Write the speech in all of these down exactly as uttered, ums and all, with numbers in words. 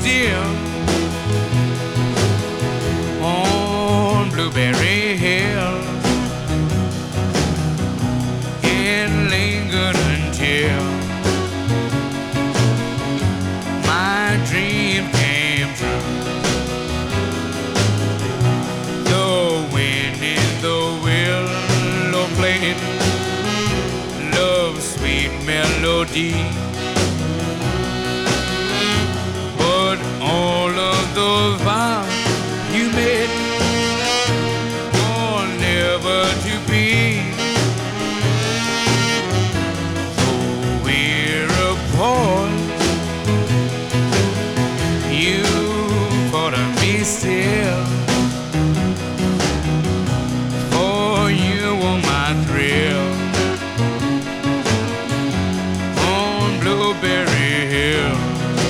still on Blueberry Hill and lingered until my dream came true. The wind in the willow played love's sweet melody, but all of those vows you made were never to be. So we're apart, you thought of me still, for you were my thrill on Blueberry Hill.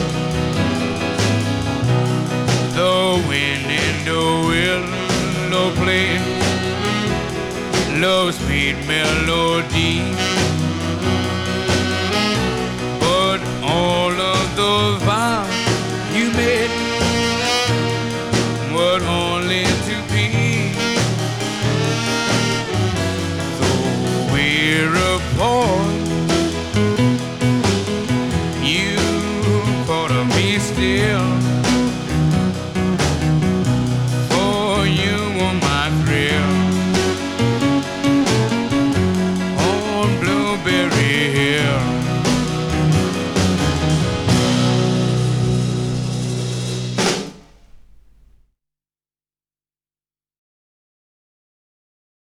The wind in the willow played love's sweet melody, but all of those vows you made were only to be. So we're apart, you thought of me still,